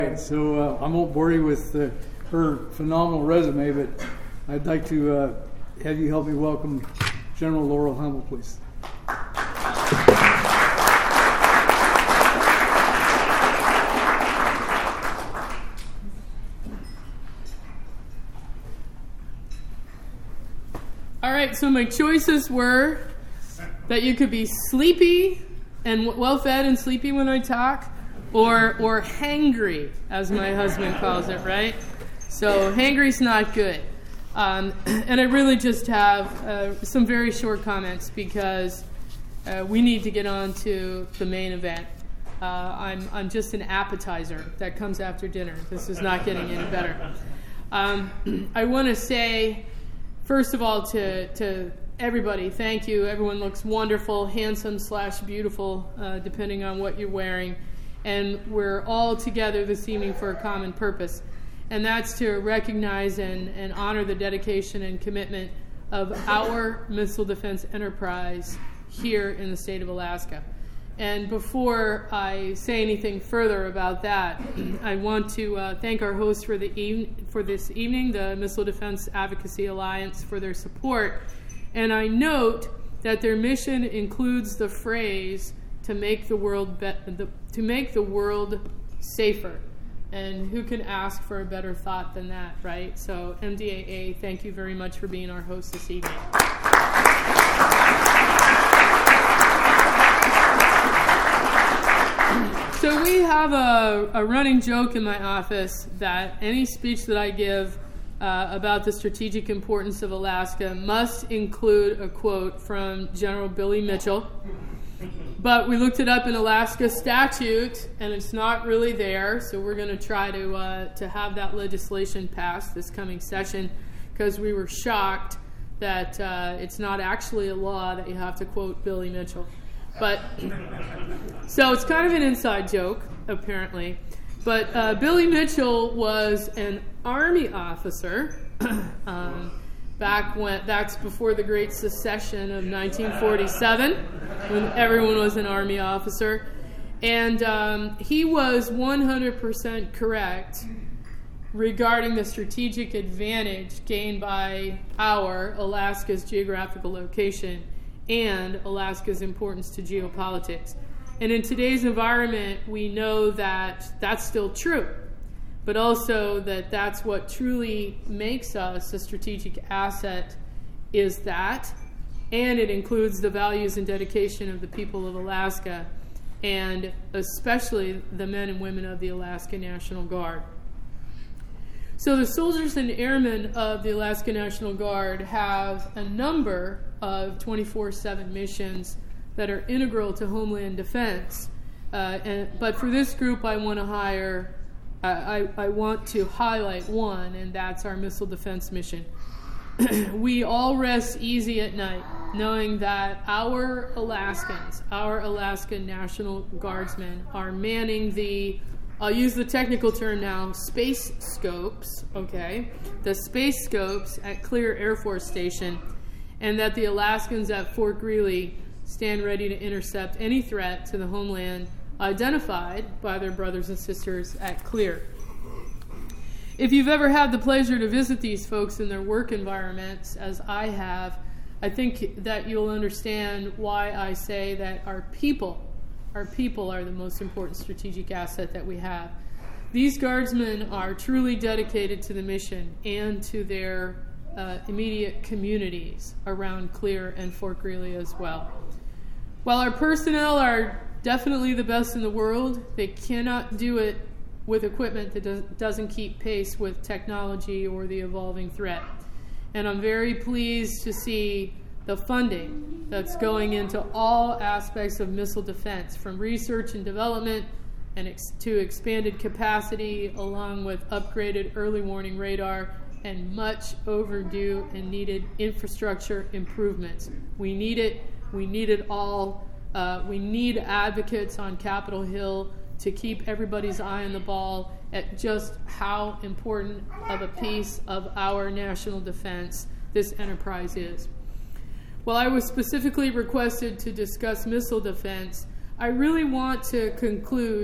So I won't bore you with her phenomenal resume, but I'd like to have you help me welcome General Laurel Hummel, please. All right, so my choices were that you could be sleepy and well-fed and sleepy when I talk, or hangry, as my husband calls it, right? So hangry's not good. And I really just have some very short comments because we need to get on to the main event. I'm just an appetizer that comes after dinner. This is not getting any better. I want to say, first of all, to everybody, thank you. Everyone looks wonderful, handsome / beautiful, depending on what you're wearing. And we're all together this evening for a common purpose. And that's to recognize and honor the dedication and commitment of our missile defense enterprise here in the state of Alaska. And before I say anything further about that, I want to thank our hosts for this evening, the Missile Defense Advocacy Alliance, for their support. And I note that their mission includes the phrase to make the world safer. And who can ask for a better thought than that, right? So MDAA, thank you very much for being our host this evening. So we have a running joke in my office that any speech that I give about the strategic importance of Alaska must include a quote from General Billy Mitchell. But we looked it up in Alaska statute, and it's not really there, so we're going to try to have that legislation passed this coming session because we were shocked that it's not actually a law that you have to quote Billy Mitchell. But so it's kind of an inside joke, apparently. But Billy Mitchell was an Army officer that's before the Great Secession of 1947, when everyone was an Army officer. And he was 100% correct regarding the strategic advantage gained by Alaska's geographical location and Alaska's importance to geopolitics. And in today's environment, we know that that's still true, but also that that's what truly makes us a strategic asset is that, and it includes the values and dedication of the people of Alaska, and especially the men and women of the Alaska National Guard. So the soldiers and airmen of the Alaska National Guard have a number of 24/7 missions that are integral to homeland defense. But for this group, I want to highlight one, and that's our missile defense mission. We all rest easy at night knowing that our Alaskans, our Alaska National Guardsmen, are manning I'll use the technical term now, space scopes, okay? The space scopes at Clear Air Force Station, and that the Alaskans at Fort Greely stand ready to intercept any threat to the homeland identified by their brothers and sisters at Clear. If you've ever had the pleasure to visit these folks in their work environments, as I have, I think that you'll understand why I say that our people are the most important strategic asset that we have. These guardsmen are truly dedicated to the mission and to their immediate communities around Clear and Fort Greely as well. While our personnel are definitely the best in the world, they cannot do it with equipment that doesn't keep pace with technology or the evolving threat. And I'm very pleased to see the funding that's going into all aspects of missile defense, from research and development and to expanded capacity, along with upgraded early warning radar and much overdue and needed infrastructure improvements. We need it. We need it all. We need advocates on Capitol Hill to keep everybody's eye on the ball at just how important of a piece of our national defense this enterprise is. While I was specifically requested to discuss missile defense, I really want to conclude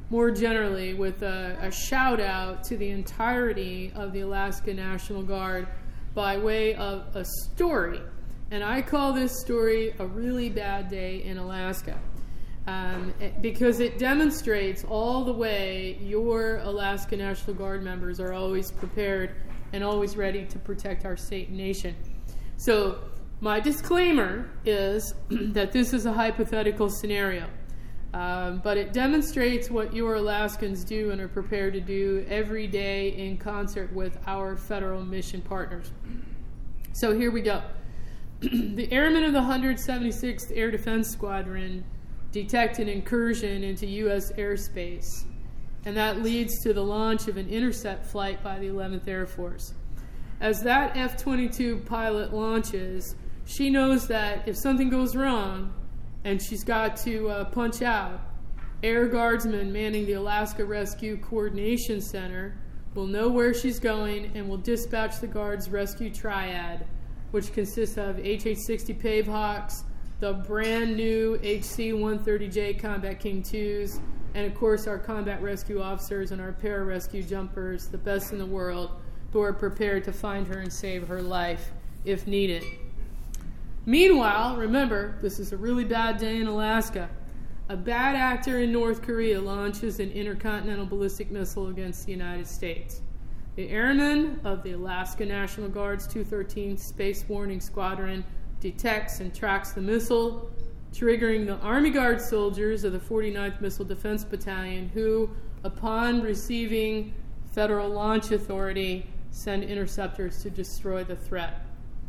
more generally with a shout out to the entirety of the Alaska National Guard by way of a story. And I call this story A Really Bad Day in Alaska, because it demonstrates all the way your Alaska National Guard members are always prepared and always ready to protect our state and nation. So my disclaimer is that this is a hypothetical scenario, but it demonstrates what your Alaskans do and are prepared to do every day in concert with our federal mission partners. So here we go. The airmen of the 176th Air Defense Squadron detect an incursion into U.S. airspace, and that leads to the launch of an intercept flight by the 11th Air Force. As that F-22 pilot launches, she knows that if something goes wrong and she's got to punch out, Air Guardsmen manning the Alaska Rescue Coordination Center will know where she's going and will dispatch the Guard's rescue triad, which consists of HH-60 Pave Hawks, the brand new HC-130J Combat King IIs, and of course our combat rescue officers and our pararescue jumpers, the best in the world, who are prepared to find her and save her life if needed. Meanwhile, remember, this is a really bad day in Alaska. A bad actor in North Korea launches an intercontinental ballistic missile against the United States. The airmen of the Alaska National Guard's 213th Space Warning Squadron detects and tracks the missile, triggering the Army Guard soldiers of the 49th Missile Defense Battalion, who, upon receiving federal launch authority, send interceptors to destroy the threat.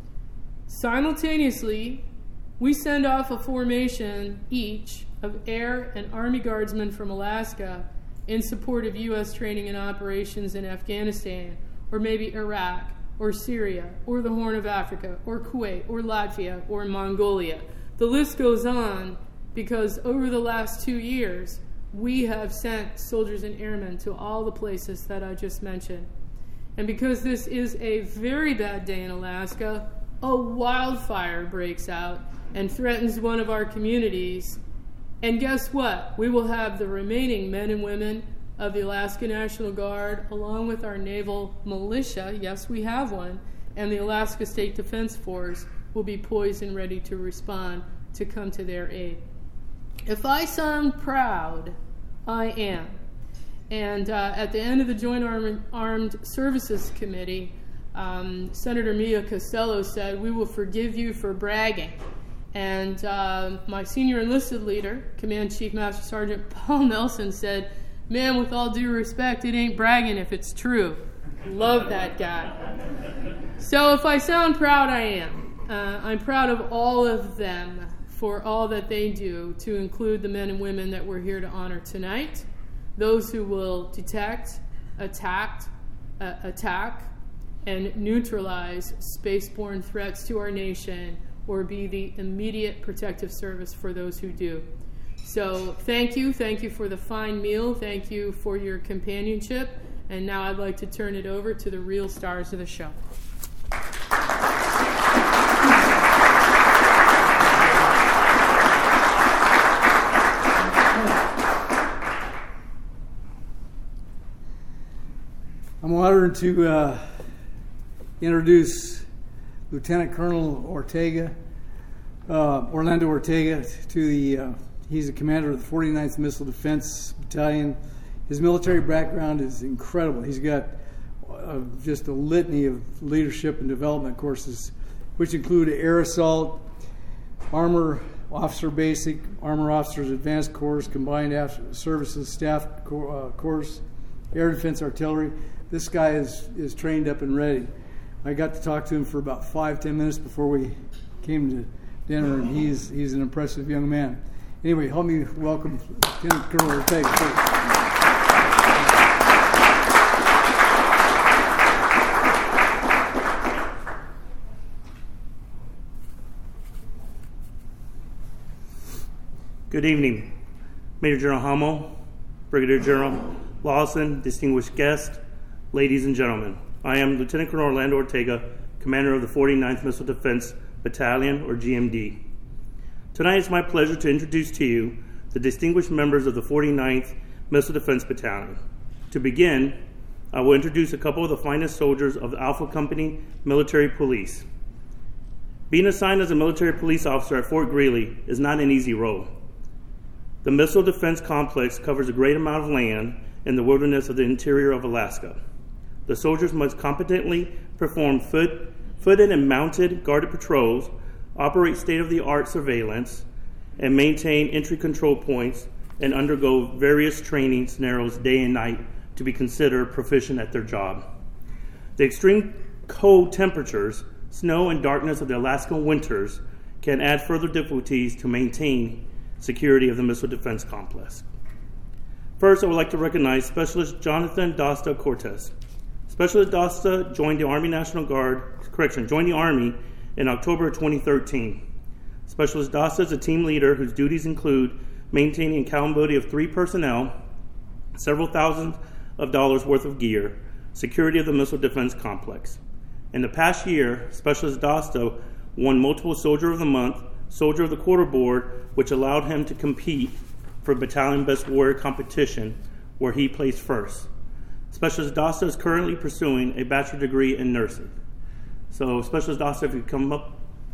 Simultaneously, we send off a formation each of Air and Army Guardsmen from Alaska in support of U.S. training and operations in Afghanistan, or maybe Iraq, or Syria, or the Horn of Africa, or Kuwait, or Latvia, or Mongolia. The list goes on because over the last 2 years, we have sent soldiers and airmen to all the places that I just mentioned. And because this is a very bad day in Alaska, a wildfire breaks out and threatens one of our communities. And guess what? We will have the remaining men and women of the Alaska National Guard, along with our naval militia, yes, we have one, and the Alaska State Defense Force will be poised and ready to respond to come to their aid. If I sound proud, I am. And at the end of the Joint Armed Services Committee, Senator Mia Costello said, "We will forgive you for bragging." And my senior enlisted leader, Command Chief Master Sergeant Paul Nelson, said, "Man, with all due respect, it ain't bragging if it's true." Love that guy. So if I sound proud, I am. I'm proud of all of them for all that they do, to include the men and women that we're here to honor tonight, those who will detect, attack, and neutralize spaceborne threats to our nation, or be the immediate protective service for those who do. So thank you for the fine meal, thank you for your companionship, and now I'd like to turn it over to the real stars of the show. I'm honored to introduce Lieutenant Colonel Ortega, Orlando Ortega, he's the commander of the 49th Missile Defense Battalion. His military background is incredible. He's got just a litany of leadership and development courses, which include Air Assault, Armor Officer Basic, Armor Officers Advanced Course, Combined Services Staff Course, Air Defense Artillery. This guy is trained up and ready. I got to talk to him for about 5-10 minutes before we came to dinner, and he's an impressive young man. Anyway, help me welcome Lieutenant Colonel Ortega. Good evening, Major General Hummel, Brigadier General Lawson, distinguished guests, ladies and gentlemen. I am Lieutenant Colonel Orlando Ortega, commander of the 49th Missile Defense Battalion, or GMD. Tonight it's my pleasure to introduce to you the distinguished members of the 49th Missile Defense Battalion. To begin, I will introduce a couple of the finest soldiers of the Alpha Company Military Police. Being assigned as a military police officer at Fort Greely is not an easy role. The Missile Defense Complex covers a great amount of land in the wilderness of the interior of Alaska. The soldiers must competently perform footed and mounted guarded patrols, operate state-of-the-art surveillance, and maintain entry control points and undergo various training scenarios day and night to be considered proficient at their job. The extreme cold temperatures, snow, and darkness of the Alaskan winters can add further difficulties to maintain security of the Missile Defense Complex. First, I would like to recognize Specialist Jonathan Dosta Cortez. Specialist Dosta joined the Army in October of 2013. Specialist Dosta is a team leader whose duties include maintaining accountability of 3 personnel, several thousands of dollars worth of gear, security of the Missile Defense Complex. In the past year, Specialist Dosta won multiple Soldier of the Month, Soldier of the Quarter Board, which allowed him to compete for Battalion Best Warrior competition, where he placed first. Specialist Dosta is currently pursuing a bachelor's degree in nursing. So, Specialist Dosta, if you come up.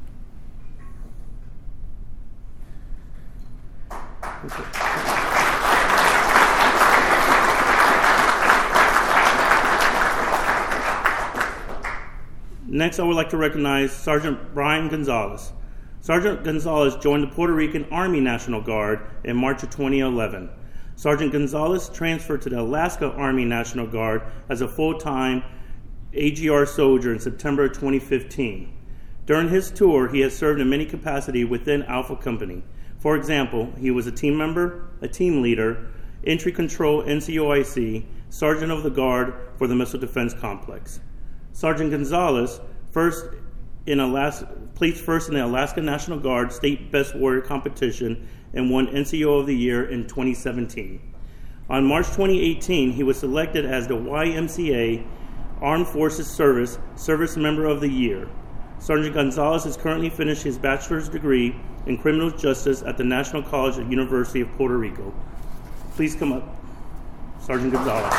Next, I would like to recognize Sergeant Brian Gonzalez. Sergeant Gonzalez joined the Puerto Rican Army National Guard in March of 2011. Sergeant Gonzalez transferred to the Alaska Army National Guard as a full-time AGR soldier in September 2015. During his tour, he has served in many capacities within Alpha Company. For example, he was a team member, a team leader, entry control NCOIC, Sergeant of the Guard for the Missile Defense Complex. Sergeant Gonzalez placed first in the Alaska National Guard State Best Warrior Competition and won NCO of the Year in 2017. On March 2018, he was selected as the YMCA Armed Forces Service Member of the Year. Sergeant Gonzalez has currently finished his bachelor's degree in criminal justice at the National College at University of Puerto Rico. Please come up, Sergeant Gonzalez.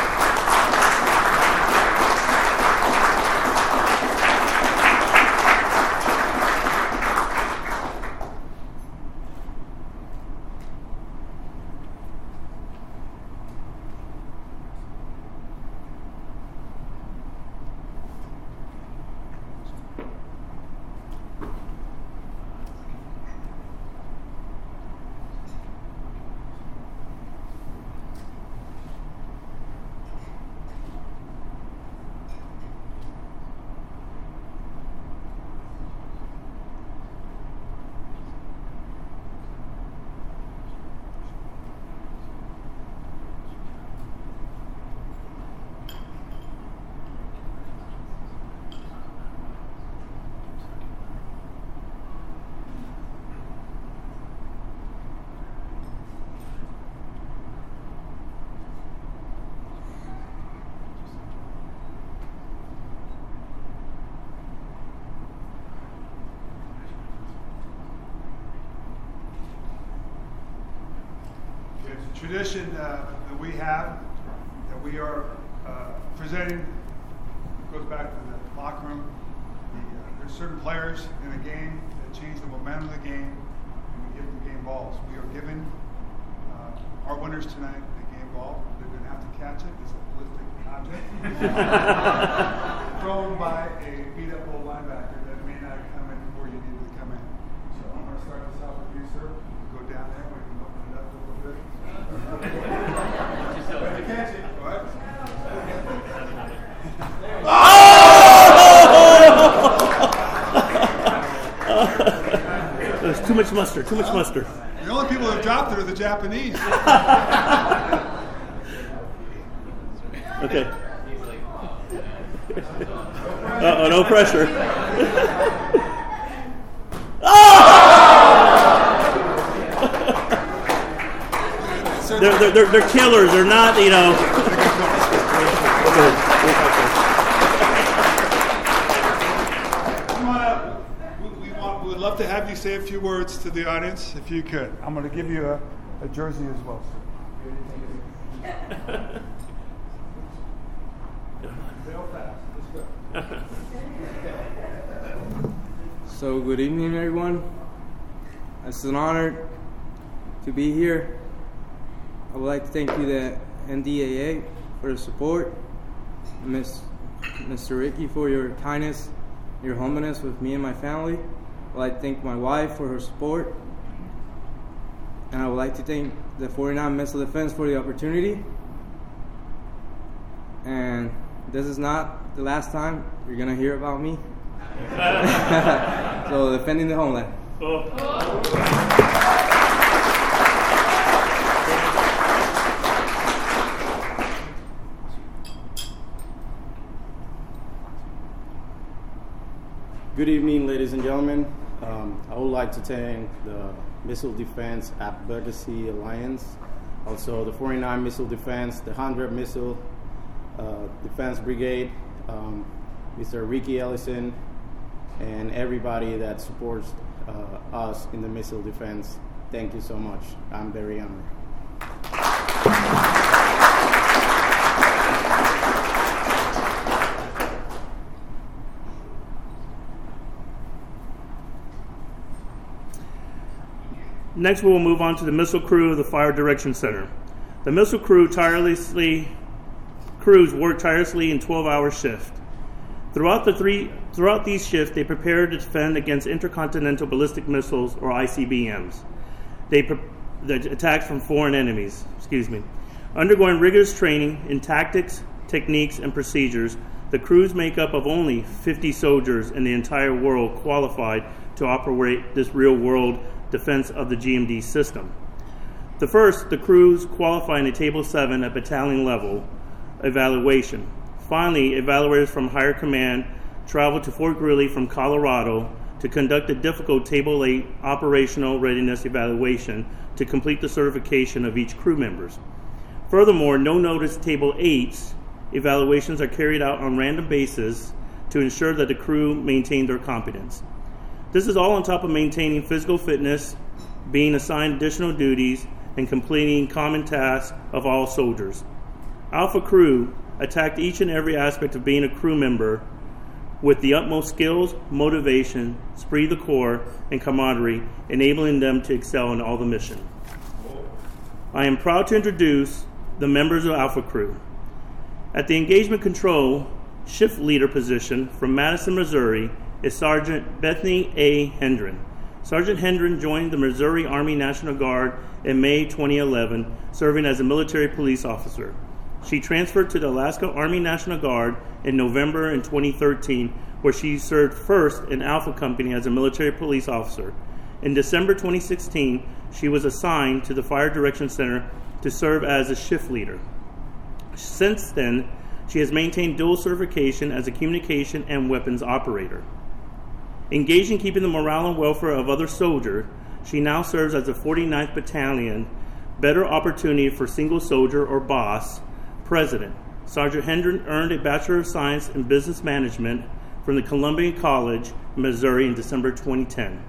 Tradition that we have, that we are presenting, goes back to the locker room. There's certain players in the game that change the momentum of the game, and we give them game balls. We are giving our winners tonight the game ball. They're going to have to catch it. It's a ballistic object thrown by a beat-up old linebacker that may not come in before you need it to come in. So I'm going to start this out with you, sir. Go down there. We can open it up a little bit. Catch it. All right. There's too much mustard, too much mustard. The only people who have dropped it are the Japanese. Okay. No pressure. They're killers. They're not, you know. Come on up. We would love to have you say a few words to the audience, if you could. I'm going to give you a jersey as well, sir. So good evening, everyone. It's an honor to be here. I would like to thank you, the NDAA, for the support, Mr. Ricky, for your kindness, your humbleness with me and my family. I would like to thank my wife for her support, and I would like to thank the 49 Missile Defense for the opportunity. And this is not the last time you're going to hear about me. So, defending the homeland. Good evening, ladies and gentlemen. I would like to thank the Missile Defense Advocacy Alliance, also the 49 Missile Defense, the 100 Missile Defense Brigade, Mr. Ricky Ellison, and everybody that supports us in the missile defense. Thank you so much. I'm very honored. Next, we will move on to the missile crew of the Fire Direction Center. The missile crews work tirelessly in 12-hour shift. Throughout these shifts, they prepare to defend against intercontinental ballistic missiles, or ICBMs. The attacks from foreign enemies. Undergoing rigorous training in tactics, techniques, and procedures, the crews make up of only 50 soldiers in the entire world qualified to operate this real-world defense of the GMD system. The crews qualify in a Table 7 at battalion level evaluation. Finally, evaluators from higher command travel to Fort Greely from Colorado to conduct a difficult Table 8 operational readiness evaluation to complete the certification of each crew members. Furthermore, no-notice Table 8s evaluations are carried out on random basis to ensure that the crew maintain their competence. This is all on top of maintaining physical fitness, being assigned additional duties, and completing common tasks of all soldiers. Alpha Crew attacked each and every aspect of being a crew member with the utmost skills, motivation, esprit de corps, and camaraderie, enabling them to excel in all the mission. I am proud to introduce the members of Alpha Crew. At the Engagement Control Shift Leader position from Madison, Missouri, is Sergeant Bethany A. Hendren. Sergeant Hendren joined the Missouri Army National Guard in May 2011, serving as a military police officer. She transferred to the Alaska Army National Guard in November in 2013, where she served first in Alpha Company as a military police officer. In December 2016, she was assigned to the Fire Direction Center to serve as a shift leader. Since then, she has maintained dual certification as a communication and weapons operator. Engaged in keeping the morale and welfare of other soldiers, she now serves as the 49th Battalion Better Opportunity for Single Soldier, or BOSS, President. Sergeant Hendren earned a Bachelor of Science in Business Management from the Columbia College, Missouri in December 2010.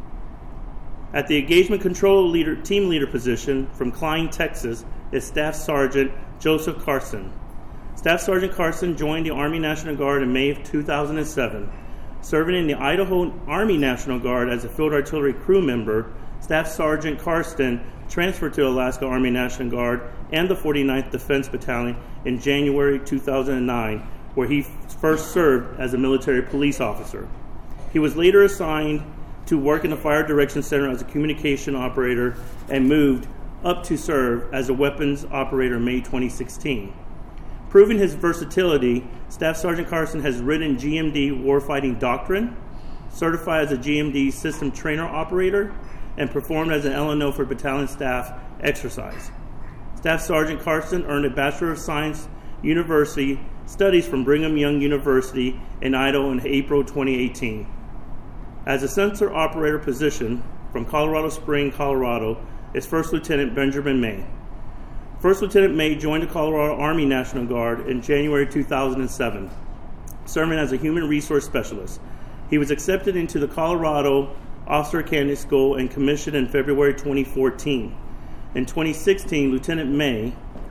At the Engagement Control Team Leader position from Klein, Texas, is Staff Sergeant Joseph Carson. Staff Sergeant Carson joined the Army National Guard in May of 2007. Serving in the Idaho Army National Guard as a field artillery crew member, Staff Sergeant Karsten transferred to Alaska Army National Guard and the 49th Defense Battalion in January 2009, where he first served as a military police officer. He was later assigned to work in the Fire Direction Center as a communication operator and moved up to serve as a weapons operator in May 2016. Proving his versatility, Staff Sergeant Carson has written GMD warfighting doctrine, certified as a GMD system trainer operator, and performed as an LNO for battalion staff exercise. Staff Sergeant Carson earned a Bachelor of Science University Studies from Brigham Young University in Idaho in April 2018. As a sensor operator position from Colorado Springs, Colorado, is First Lieutenant Benjamin May. First Lieutenant May joined the Colorado Army National Guard in January 2007, serving as a human resource specialist. He was accepted into the Colorado Officer Candidate School and commissioned in February 2014. In 2016, Lieutenant May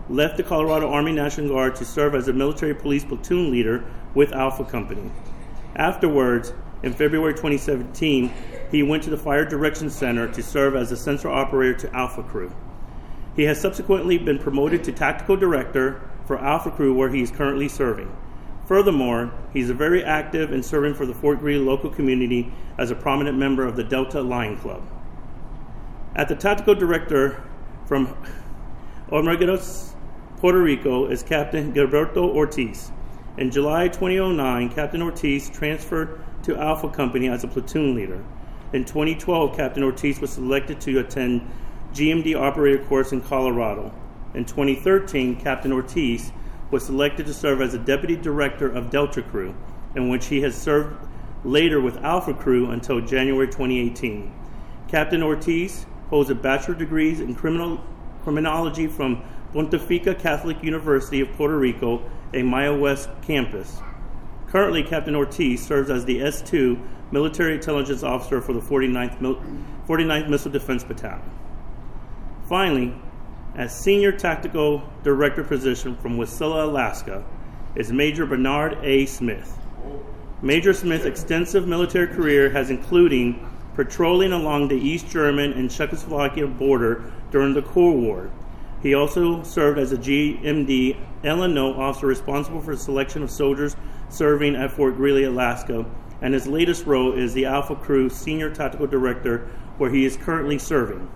left the Colorado Army National Guard to serve as a military police platoon leader with Alpha Company. Afterwards, in February 2017, he went to the Fire Direction Center to serve as a central operator to Alpha Crew. He has subsequently been promoted to tactical director for Alpha Crew, where he is currently serving. Furthermore, he's very active in serving for the Fort Greely local community as a prominent member of the Delta Lion Club. At the tactical director from Hormigueros, Puerto Rico, is Captain Gilberto Ortiz. In July 2009, Captain Ortiz transferred to Alpha Company as a platoon leader. In 2012, Captain Ortiz was selected to attend GMD operator course in Colorado. In 2013, Captain Ortiz was selected to serve as a deputy director of Delta Crew, in which he has served later with Alpha Crew until January 2018. Captain Ortiz holds a bachelor's degree in criminology from Pontificia Catholic University of Puerto Rico, a Maya West campus. Currently, Captain Ortiz serves as the S2 Military Intelligence Officer for the 49th Missile Defense Battalion. Finally, as Senior Tactical Director position from Wasilla, Alaska, is Major Bernard A. Smith. Major Smith's extensive military career has included patrolling along the East German and Czechoslovakia border during the Cold War. He also served as a GMD L&O officer responsible for the selection of soldiers serving at Fort Greely, Alaska, and his latest role is the Alpha Crew Senior Tactical Director, where he is currently serving.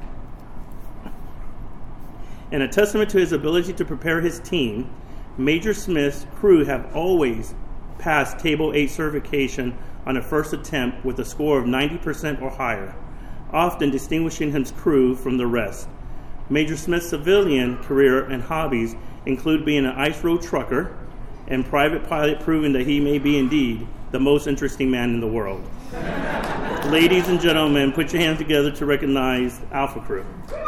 In a testament to his ability to prepare his team, Major Smith's crew have always passed Table 8 certification on a first attempt with a score of 90% or higher, often distinguishing his crew from the rest. Major Smith's civilian career and hobbies include being an ice road trucker and private pilot, proving that he may be indeed the most interesting man in the world. Ladies and gentlemen, put your hands together to recognize Alpha Crew.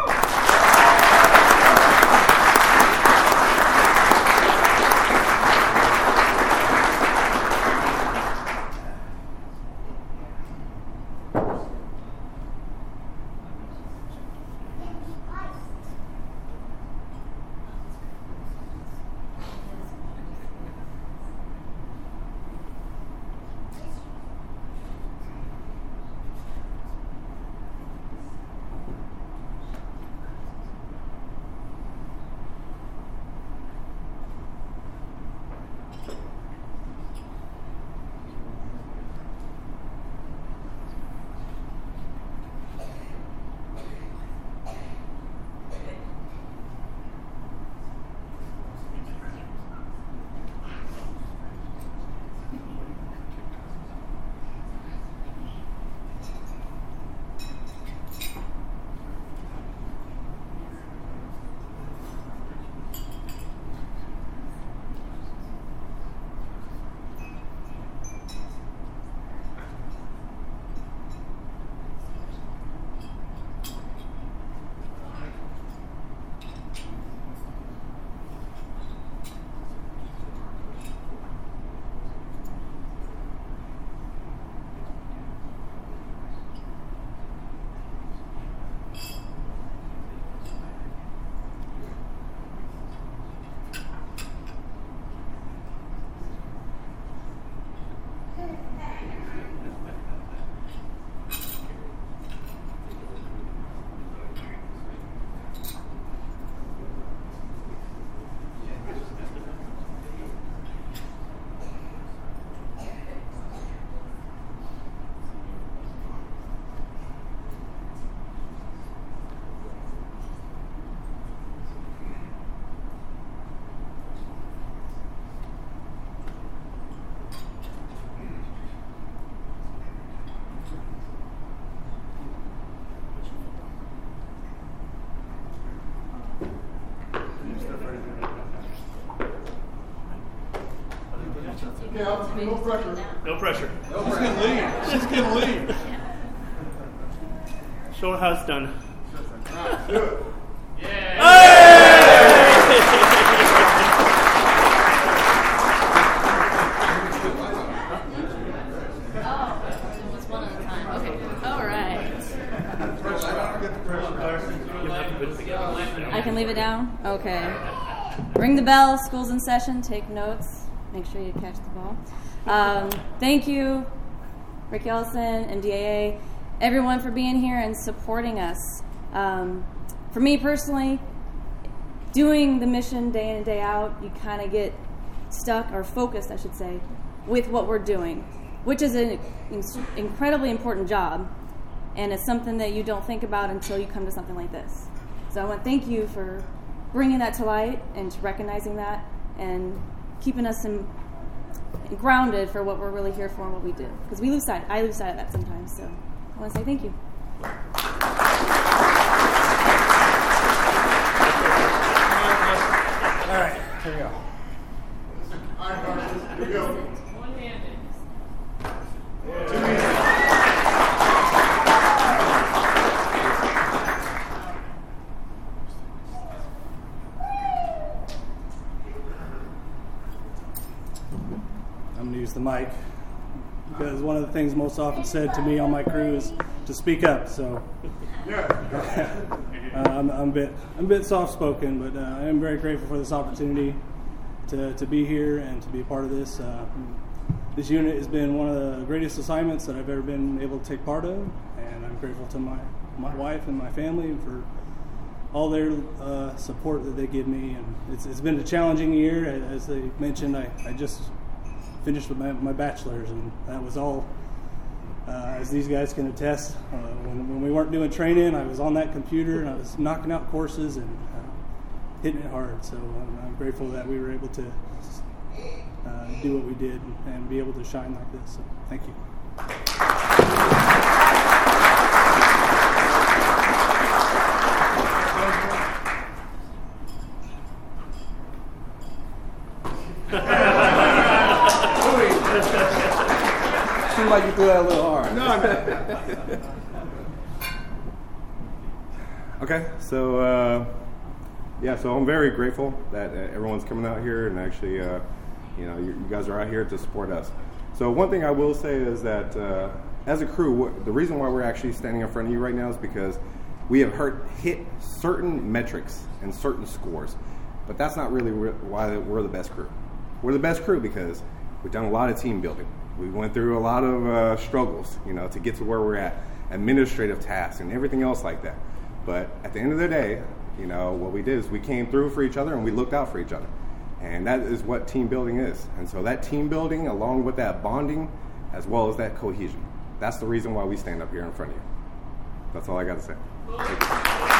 Yeah, no pressure. No pressure. She's gonna leave. She's gonna leave. Show her how it's done. All right, do it. I can leave it down? Okay. ring the bell, school's in session, take notes, make sure you catch the ball. Thank you, Rick Ellison, MDAA, everyone for being here and supporting us. For me personally, doing the mission day in and day out, you kind of get stuck, or focused, I should say, with what we're doing, which is an incredibly important job, and it's something that you don't think about until you come to something like this. So I want to thank you for bringing that to light and to recognizing that and keeping us grounded for what we're really here for and what we do. Because I lose sight of that sometimes, so I want to say thank you. All right, here we go. All right, Carson, here we go. One-handed. I'm going to use the mic because one of the things most often said to me on my crew is to speak up. So I'm a bit soft-spoken, but I am very grateful for this opportunity to be here and to be a part of this. This unit has been one of the greatest assignments that I've ever been able to take part of, and I'm grateful to my wife and my family for all their support that they give me. And it's been a challenging year. As they mentioned, I just finished with my bachelor's, and that was all, as these guys can attest, when we weren't doing training, I was on that computer and I was knocking out courses and hitting it hard. So I'm grateful that we were able to do what we did and be able to shine like this. So thank you. Seemed like you threw that a little hard. No. Okay, so so I'm very grateful that everyone's coming out here and actually, you guys are out here to support us. So one thing I will say is that as a crew, the reason why we're actually standing in front of you right now is because we have hit certain metrics and certain scores, but that's not really why we're the best crew. We're the best crew because we've done a lot of team building. We went through a lot of struggles, to get to where we're at, administrative tasks and everything else like that. But at the end of the day, what we did is we came through for each other and we looked out for each other. And that is what team building is. And so that team building, along with that bonding, as well as that cohesion, that's the reason why we stand up here in front of you. That's all I got to say. Thank you.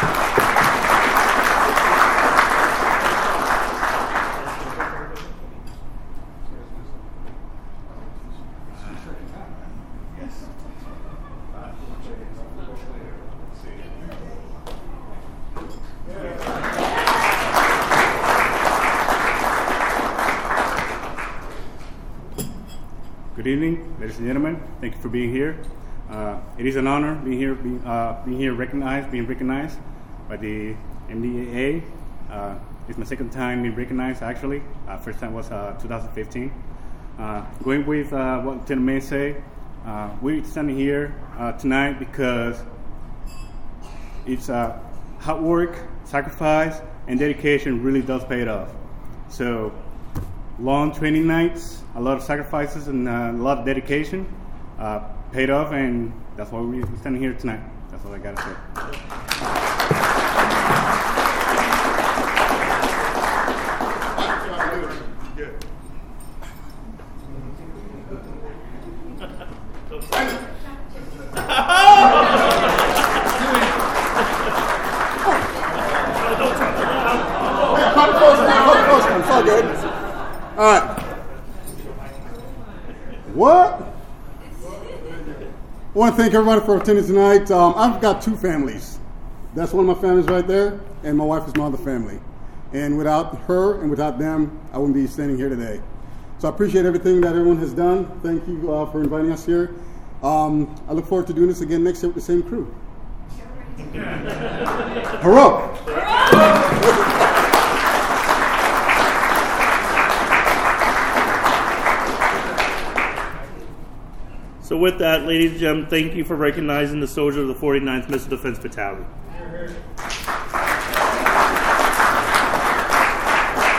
Good evening, ladies and gentlemen. Thank you for being here. It is an honor being recognized by the MDAA. It's my second time being recognized, actually. First time was 2015. Going with what Lieutenant May say, we're standing here tonight because it's hard work, sacrifice, and dedication really does pay it off. So long training nights, a lot of sacrifices, and a lot of dedication paid off, and that's why we're standing here tonight. That's all I gotta say. It's all good. All right. What? I want to thank everybody for attending tonight. I've got two families. That's one of my families right there, and my wife is my other family. And without her and without them, I wouldn't be standing here today. So I appreciate everything that everyone has done. Thank you for inviting us here. I look forward to doing this again next year with the same crew. Hurrah! So with that, ladies and gentlemen, thank you for recognizing the soldier of the 49th Missile Defense Battalion.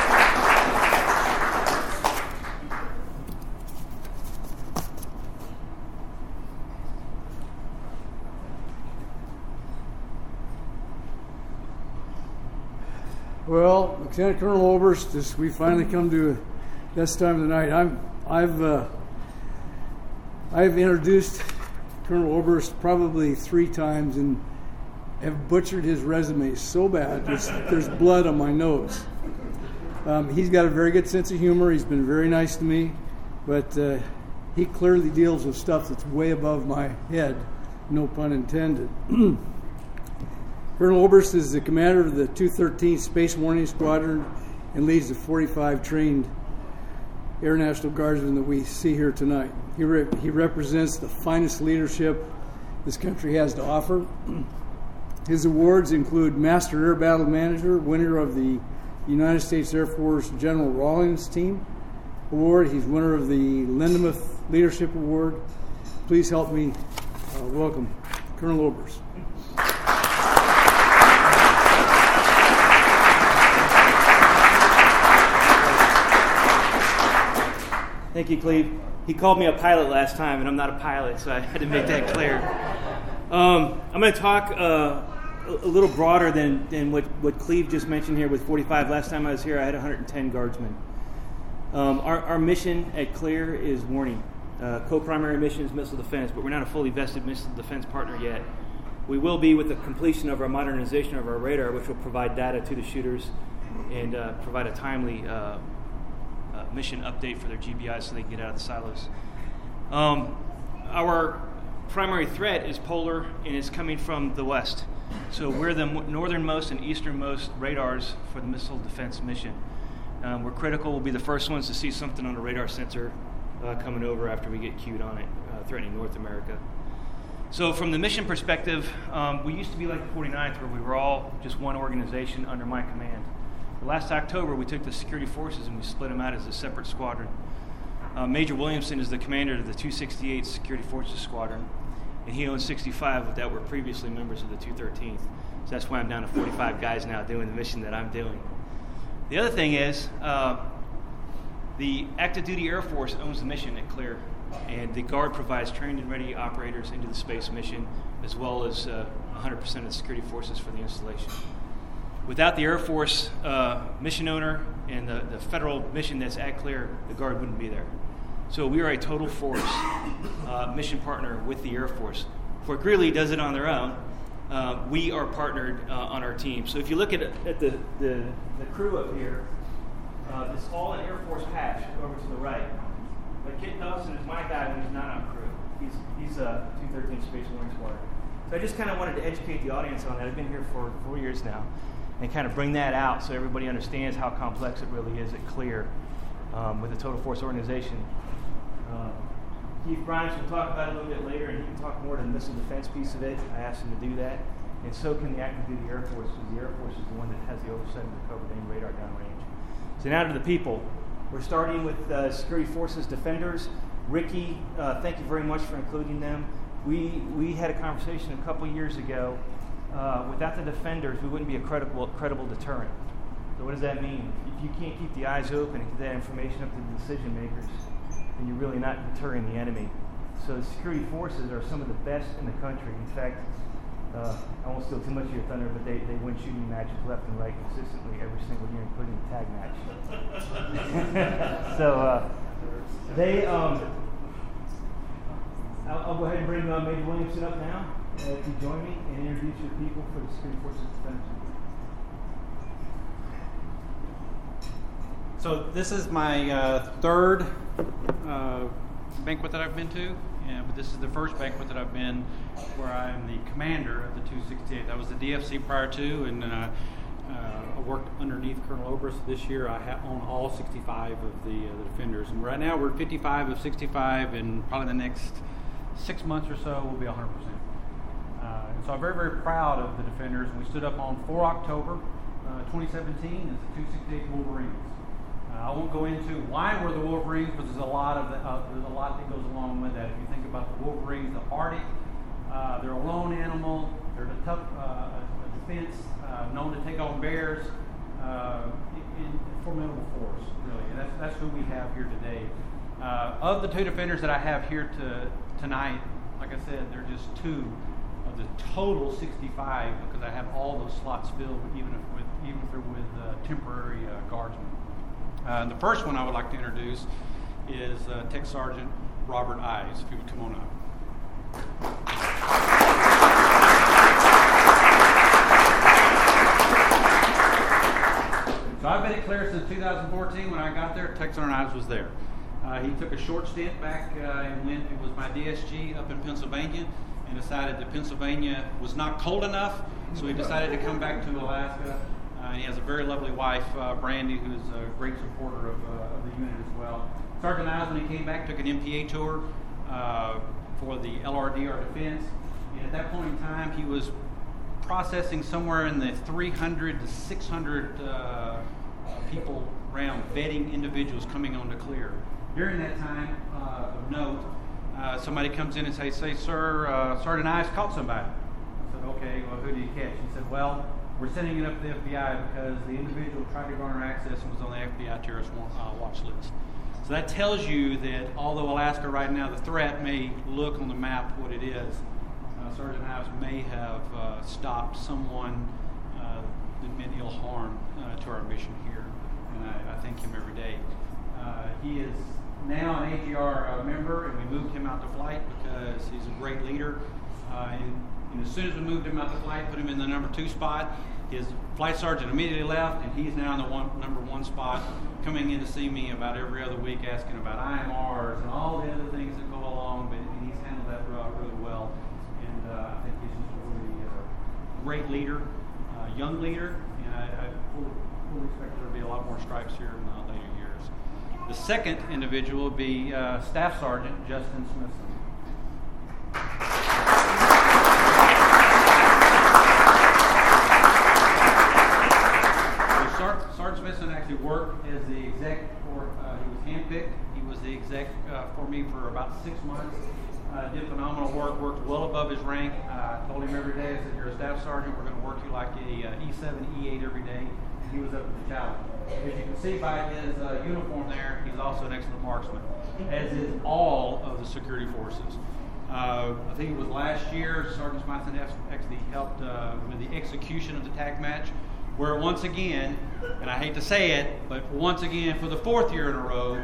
Well, Lieutenant Colonel Oberst, we finally come to this time of the night. I've introduced Colonel Oberst probably 3 times and have butchered his resume so bad there's blood on my nose. He's got a very good sense of humor. He's been very nice to me, but he clearly deals with stuff that's way above my head, no pun intended. Colonel Oberst is the commander of the 213th Space Warning Squadron and leads the 45 trained Air National Guardsmen that we see here tonight. He represents the finest leadership this country has to offer. His awards include Master Air Battle Manager, winner of the United States Air Force General Rawlings Team Award. He's winner of the Lindemuth Leadership Award. Please help me welcome Colonel Oberst. Thank you, Cleve. He called me a pilot last time, and I'm not a pilot, so I had to make that clear. I'm going to talk a little broader than what Cleve just mentioned here with 45. Last time I was here, I had 110 guardsmen. Our mission at CLEAR is warning. Co-primary mission is missile defense, but we're not a fully vested missile defense partner yet. We will be with the completion of our modernization of our radar, which will provide data to the shooters and provide a timely mission update for their GBIs so they can get out of the silos. Our primary threat is polar, and it's coming from the west. So we're the northernmost and easternmost radars for the missile defense mission. We're critical. We'll be the first ones to see something on a radar sensor coming over after we get cued on it, threatening North America. So from the mission perspective, we used to be like the 49th, where we were all just one organization under my command. Last October, we took the security forces and we split them out as a separate squadron. Major Williamson is the commander of the 268th Security Forces Squadron, and he owns 65 that were previously members of the 213th. So that's why I'm down to 45 guys now doing the mission that I'm doing. The other thing is, the active duty Air Force owns the mission at CLEAR, and the Guard provides trained and ready operators into the space mission, as well as 100% of the security forces for the installation. Without the Air Force mission owner and the federal mission that's at CLEAR, the Guard wouldn't be there. So we are a total force mission partner with the Air Force. Fort Greely does it on their own. We are partnered on our team. So if you look at the crew up here, it's all an Air Force patch over to the right. But Kit Dawson is my guy when he's not on crew. He's a 213 Space Warning Squadron. So I just kind of wanted to educate the audience on that. I've been here for 4 years now, and kind of bring that out so everybody understands how complex it really is at CLEAR with the Total Force organization. Keith Grimes will talk about it a little bit later, and he can talk more to the missile defense piece of it. I asked him to do that. And so can the active duty Air Force, because the Air Force is the one that has the oversight of the covert aim radar downrange. So now to the people. We're starting with Security Forces Defenders. Ricky, thank you very much for including them. We had a conversation a couple years ago. Without the Defenders, we wouldn't be a credible deterrent. So what does that mean? If you can't keep the eyes open and get that information up to the decision makers, then you're really not deterring the enemy. So the security forces are some of the best in the country. In fact, I won't steal too much of your thunder, but they win shooting matches left and right consistently every single year, including the tag match. So they, I'll go ahead and bring Major Williamson up now to join me and introduce your people for the Security Forces Defense. So this is my third banquet that I've been to, but this is the first banquet that I've been where I'm the commander of the 268th. I was the DFC prior to, and I worked underneath Colonel Oberst. This year I own all 65 of the Defenders, and right now we're 55 of 65, and probably the next 6 months or so will be 100%. And so I'm very, very proud of the Defenders. We stood up on 4 October 2017 as the 268th Wolverines. I won't go into why we're the Wolverines, but there's a lot that goes along with that. If you think about the Wolverines, the Arctic, they're a lone animal. They're a tough defense, known to take on bears, in formidable force, really. And that's who we have here today. Of the two Defenders that I have here tonight, like I said, they're just two of the total 65 because I have all those slots filled, even if they're with temporary guardsmen. The first one I would like to introduce is Tech Sergeant Robert Eyes. If you would come on up. So I've been at Clare since 2014. When I got there, Tech Sergeant Eyes was there. He took a short stint back and went. It was my DSG up in Pennsylvania, and decided that Pennsylvania was not cold enough, so he decided to come back to Alaska. He has a very lovely wife, Brandy, who is a great supporter of the unit as well. Sergeant Eyes, when he came back, took an MPA tour for the LRDR Defense, and at that point in time, he was processing somewhere in the 300 to 600 people around, vetting individuals coming on to clear. During that time of note, somebody comes in and says, sir, Sergeant Eyes caught somebody. I said, okay, well, who did you catch? He said, well, we're sending it up to the FBI because the individual tried to garner access and was on the FBI terrorist watch list. So that tells you that although Alaska right now, the threat may look on the map what it is, Sergeant Eyes may have stopped someone that meant ill harm to our mission here, and I thank him every day. He is now an AGR member, and we moved him out to flight because he's a great leader. And as soon as we moved him out to flight, put him in the number 2 spot, his flight sergeant immediately left, and he's now in the number 1 spot, coming in to see me about every other week, asking about IMRs and all the other things that go along, but he's handled that really well. And I think he's just a really great leader, young leader, and I fully expect there to be a lot more stripes here in the later years. The second individual will be Staff Sergeant Justin Smithson. Sergeant Smithson actually worked as the exec for, he was handpicked. He was the exec for me for about 6 months. Did phenomenal work, worked well above his rank. I told him every day, I said, you're a staff sergeant, we're going to work you like a E7, E8 every day. He was up to the challenge. As you can see by his uniform there, he's also an excellent marksman, as is all of the security forces. I think it was last year, Sergeant Smithson actually helped with the execution of the tag match, where once again, and I hate to say it, but once again, for the 4th year in a row,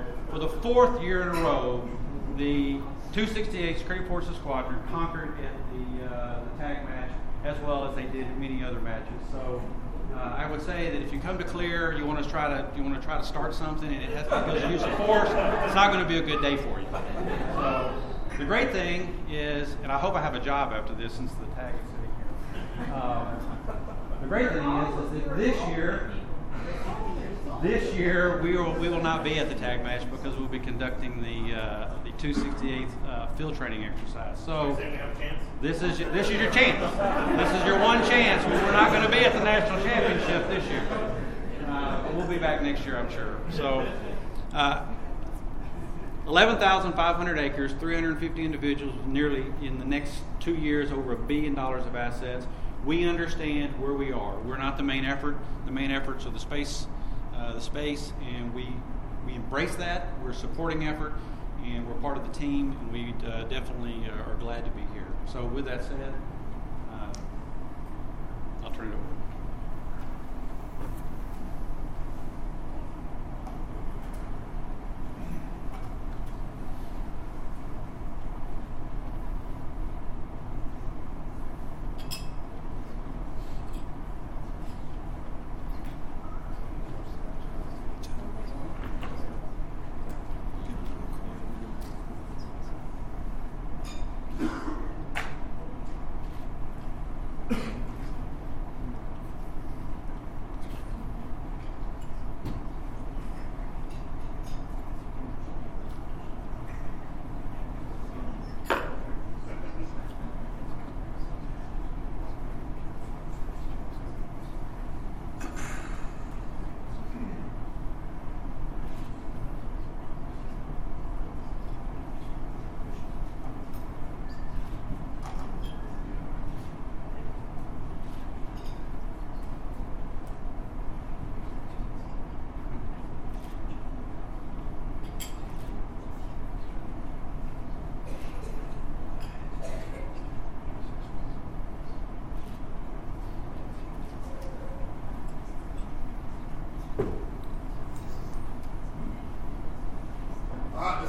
the 268 Security Forces Squadron conquered at the tag match, as well as they did in many other matches. So I would say that if you come to Clear, you want to try to start something, and it has to be use of force, it's not going to be a good day for you. So the great thing is, and I hope I have a job after this since the tag is sitting here. The great thing is that this year we will not be at the tag match because we'll be conducting the 268th field training exercise. So this is your chance. This is your one chance. We're not going to be at the national championship this year. But we'll be back next year, I'm sure. So 11,500 acres, 350 individuals, nearly in the next 2 years over $1 billion of assets. We understand where we are. We're not the main effort. The main efforts are the space, and we embrace that. We're a supporting effort, and we're part of the team, and we definitely are glad to be here. So with that said, I'll turn it over.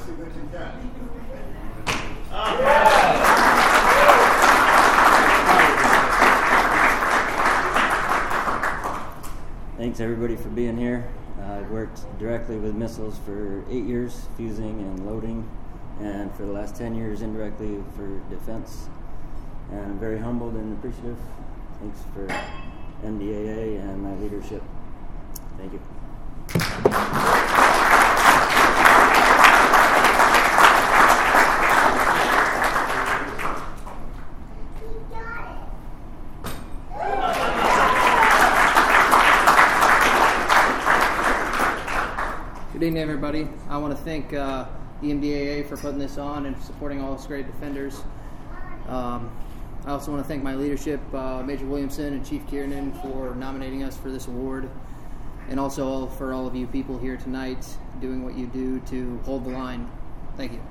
see if they can catch. Thanks everybody for being here. I've worked directly with missiles for 8 years, fusing and loading, and for the last 10 years indirectly for defense. And I'm very humbled and appreciative. Thanks for MDAA and my leadership. Thank you. Good evening, everybody. I want to thank the MDAA for putting this on and supporting all us great defenders. I also want to thank my leadership, Major Williamson and Chief Kiernan, for nominating us for this award, and also for all of you people here tonight doing what you do to hold the line. Thank you.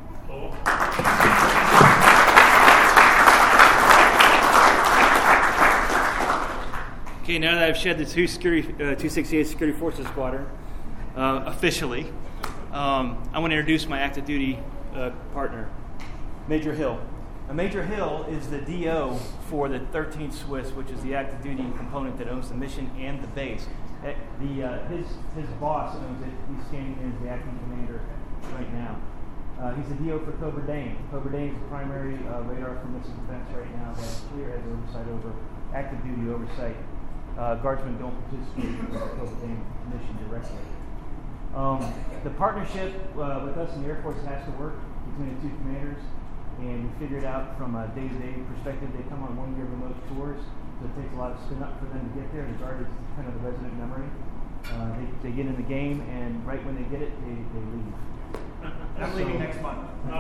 Okay, now that I've shed the 268 Security Forces Squadron officially, I want to introduce my active duty partner, Major Hill. Major Hill is the DO for the 13th Swiss, which is the active duty component that owns the mission and the base. His boss owns it. He's standing as the acting commander right now. He's the DO for Cobra Dane. Cobra Dane is the primary radar for missile defense right now. That clear has oversight over active duty oversight. Guardsmen don't participate in the Cobra Dane mission directly. The partnership with us and the Air Force has to work between the two commanders. And we figured out from a day-to-day perspective, they come on one-year remote tours, so it takes a lot of spin up for them to get there. The Guard is kind of the resident memory. They get in the game, and right when they get it, they leave. I'm leaving next month.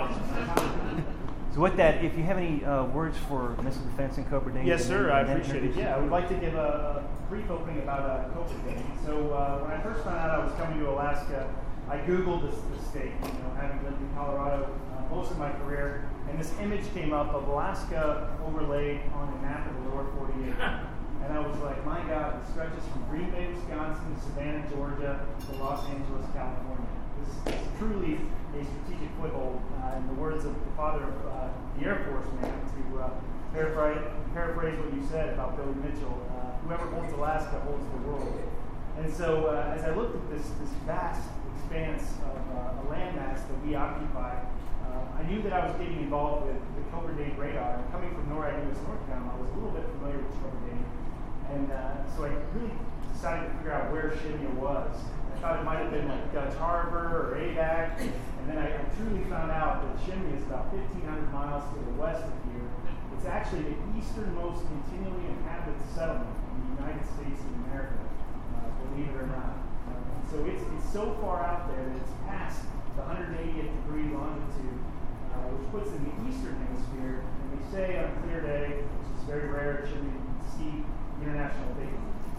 So with that, if you have any words for missile defense and Cobra Dane. Yes, sir, I appreciate it. Yeah, I would like to give a brief opening about Cobra Dane. So when I first found out I was coming to Alaska, I Googled the state, having lived in Colorado most of my career, and this image came up of Alaska overlaid on a map of the lower 48. And I was like, my God, it stretches from Green Bay, Wisconsin, to Savannah, Georgia, to Los Angeles, California. This is truly a strategic foothold. In the words of the father of the Air Force man, to paraphrase what you said about Billy Mitchell, whoever holds Alaska holds the world. And so as I looked at this vast expanse of a landmass that we occupy, I knew that I was getting involved with the Cobra Dane radar. And coming from NORAD US Northcom, I was a little bit familiar with Cobra Dane. And so I really decided to figure out where Shimia was. I thought it might have been like Dutch Harbor or ADAC. And then I truly found out that Shimia is about 1,500 miles to the west of here. It's actually the easternmost continually inhabited settlement in the United States of America, believe it or not. So it's so far out there that it's past the 180th degree longitude, which puts it in the eastern hemisphere. And they say on a clear day, which is very rare, it should see international date.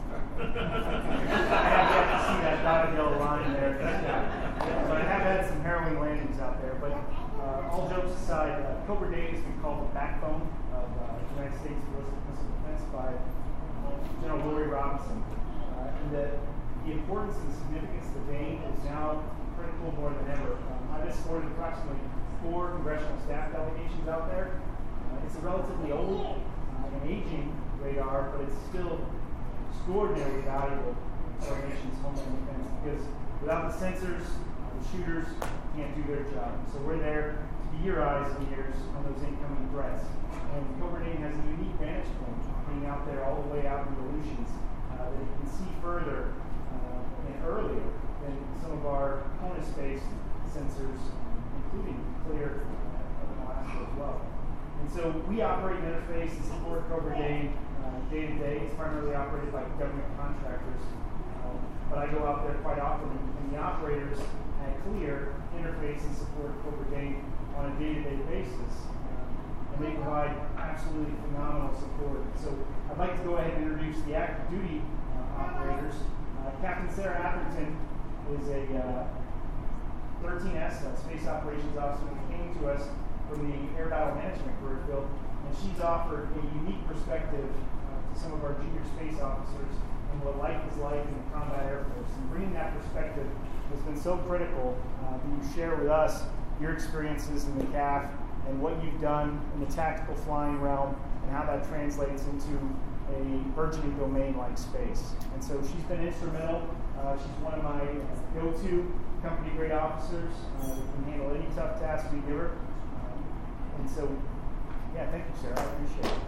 I have yet to see that dotted yellow line there. But I have had some harrowing landings out there. But all jokes aside, Cobra Dane has been called the backbone of the United States missile defense by General Laurie Robinson. And the importance and significance of the Dane is now critical more than ever. I've escorted approximately 4 congressional staff delegations out there. It's a relatively old and aging radar, but it's still extraordinarily valuable to our nation's homeland defense because without the sensors, the shooters can't do their job. So we're there to be your eyes and ears on those incoming threats. And Cobra Dane has a unique vantage point being out there all the way out in the Aleutians that it can see further and earlier than some of our CONUS-based sensors, including FLIR in Alaska as well. And so we operate and interface and support Cobra Dane day to day. It's primarily operated by government contractors, but I go out there quite often, and the operators at FLIR interface and support Cobra Dane on a day-to-day basis, and they provide absolutely phenomenal support. So I'd like to go ahead and introduce the active duty operators. Captain Sarah Atherton is a 13S, Space Operations Officer, who came to us from the Air Battle Management career field, and she's offered a unique perspective to some of our junior space officers and what life is like in the Combat Air Force. And bringing that perspective has been so critical that you share with us your experiences in the CAF and what you've done in the tactical flying realm and how that translates into a burgeoning domain-like space. And so she's been instrumental. She's one of my go-to company grade officers who can handle any tough task we give her. And so, yeah, thank you, Sarah. I appreciate it.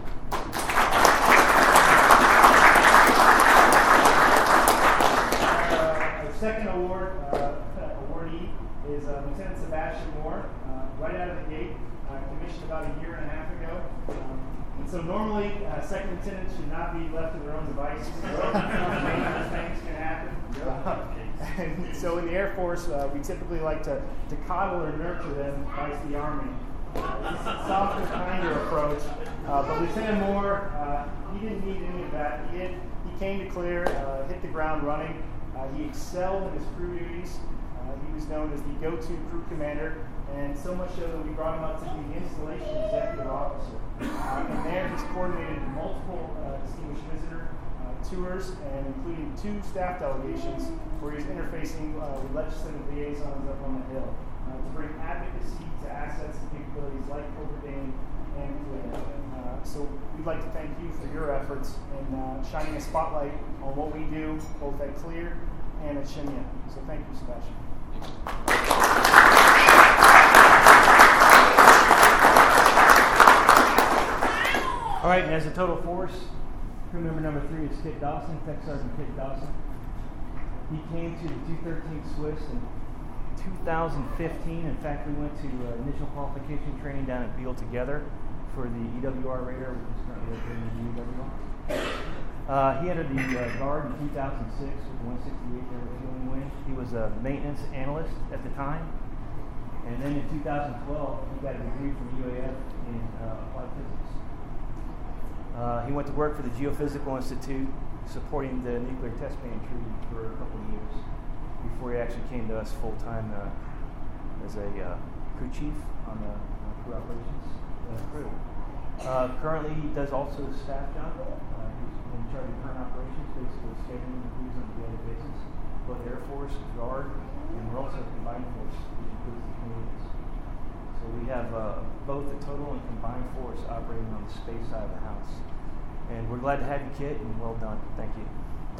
Our second awardee is Lieutenant Sebastian Moore, right out of the gate, commissioned about a year and a half ago. And so normally, second lieutenants should not be left to their own devices. Dangerous things can happen. And so in the Air Force, we typically like to coddle or nurture them, vice the Army. It's a softer, kinder approach. But Lieutenant Moore, he didn't need any of that. He came to clear, hit the ground running. He excelled in his crew duties. He was known as the go-to crew commander, and so much so that we brought him up to be the installation executive officer. And there he's coordinated multiple distinguished visitor tours, and including 2 staff delegations where he's interfacing with legislative liaisons up on the Hill to bring advocacy to assets and capabilities like Cobra Dane and CLEAR. So we'd like to thank you for your efforts in shining a spotlight on what we do both at CLEAR and at Shimya. So thank you, Sebastian. All right, and as a total force, crew member number 3 is Kit Dawson, Tech Sergeant Kit Dawson. He came to the 213 Swiss in 2015. In fact, we went to initial qualification training down at Beale together for the EWR radar, which is currently located in the EWR. He entered the Guard in 2006 with 168 air refueling wing. He was a maintenance analyst at the time. And then in 2012, he got a degree from UAF in applied physics. He went to work for the Geophysical Institute, supporting the nuclear test ban treaty for a couple of years before he actually came to us full-time as a crew chief on the crew operations crew. Currently, he does also a staff job. He's in charge of current operations, basically scheduling the crews on a daily basis, both Air Force, Guard, and we're also a combined force, which includes the Canadians. So we have both the total and combined force operating on the space side of the house. And we're glad to have you, Kit, and well done. Thank you.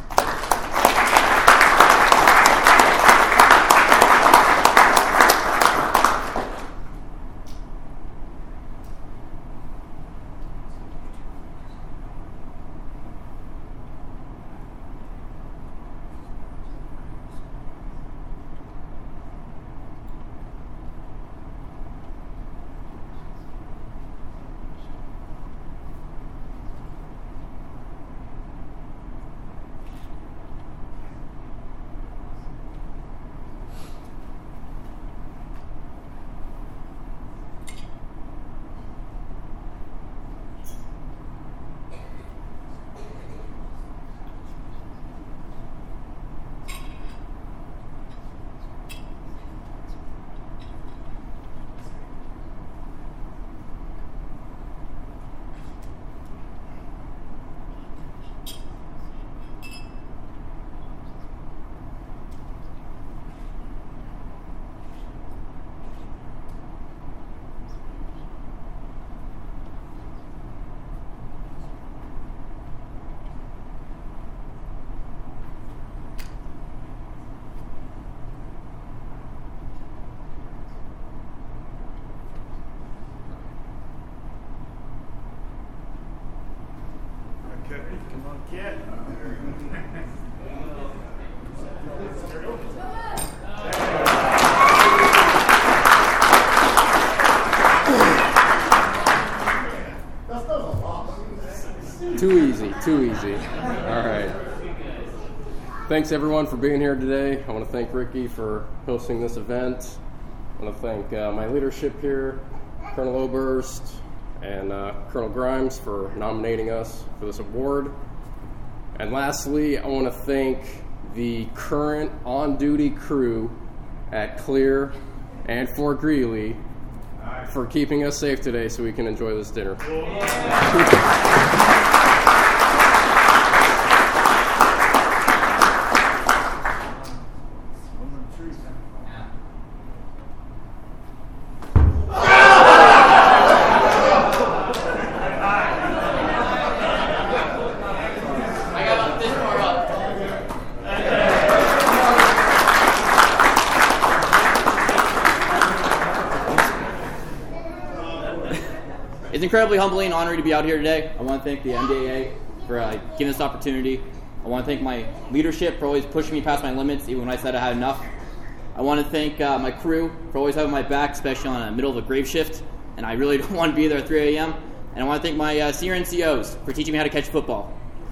Come on, Kit. Too easy. All right. Thanks everyone for being here today. I want to thank Ricky for hosting this event. I want to thank my leadership here, Colonel Oberst, and Colonel Grimes for nominating us for this award. And lastly, I want to thank the current on-duty crew at CLEAR and Fort Greely for keeping us safe today so we can enjoy this dinner. It's incredibly humbling and honoring to be out here today. I want to thank the MDAA for giving this opportunity. I want to thank my leadership for always pushing me past my limits, even when I said I had enough. I want to thank my crew for always having my back, especially on the middle of a grave shift, and I really don't want to be there at 3 a.m. And I want to thank my senior NCOs for teaching me how to catch football.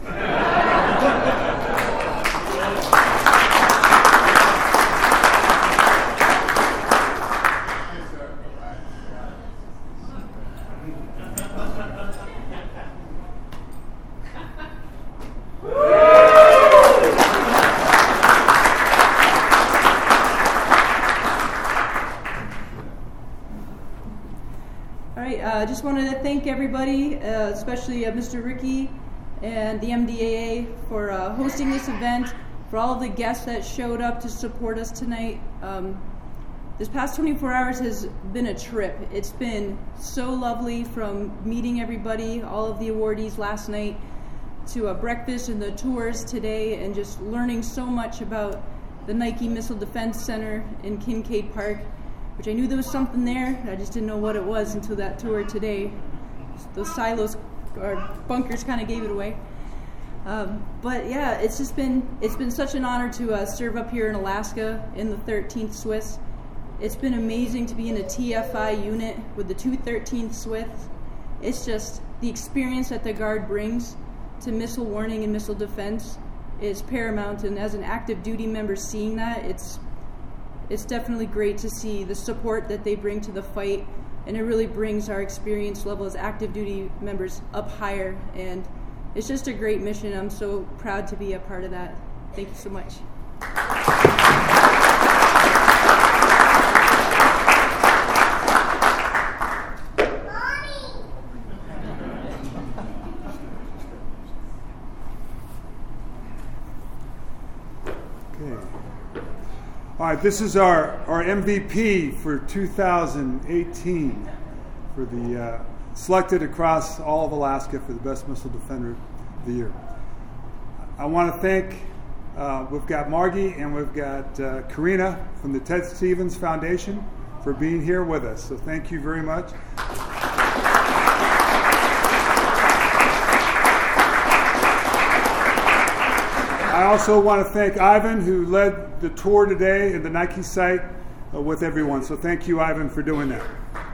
I just wanted to thank everybody, especially Mr. Ricky and the MDAA for hosting this event, for all of the guests that showed up to support us tonight. This past 24 hours has been a trip. It's been so lovely, from meeting everybody, all of the awardees last night, to a breakfast and the tours today, and just learning so much about the Nike Missile Defense Center in Kincaid Park, which I knew there was something there. I just didn't know what it was until that tour today. Those silos or bunkers kind of gave it away. But yeah, it's been such an honor to serve up here in Alaska in the 13th Swiss. It's been amazing to be in a TFI unit with the 213th Swiss. It's just the experience that the Guard brings to missile warning and missile defense is paramount, and as an active duty member seeing that, it's definitely great to see the support that they bring to the fight, and it really brings our experience level as active duty members up higher, and it's just a great mission. I'm so proud to be a part of that. Thank you so much. All right, this is our MVP for 2018 for the selected across all of Alaska for the best missile defender of the year. I want to thank, we've got Margie and we've got Karina from the Ted Stevens Foundation for being here with us. So thank you very much. I also want to thank Ivan, who led the tour today at the Nike site with everyone. So thank you, Ivan, for doing that.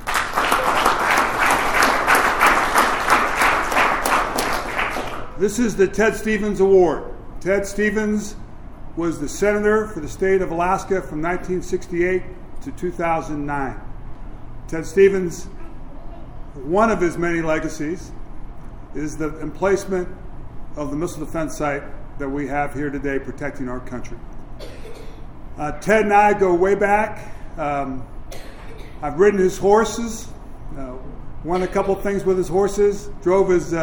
This is the Ted Stevens Award. Ted Stevens was the senator for the state of Alaska from 1968 to 2009. Ted Stevens, one of his many legacies, is the emplacement of the missile defense site that we have here today protecting our country. Ted and I go way back. I've ridden his horses, won a couple things with his horses, drove his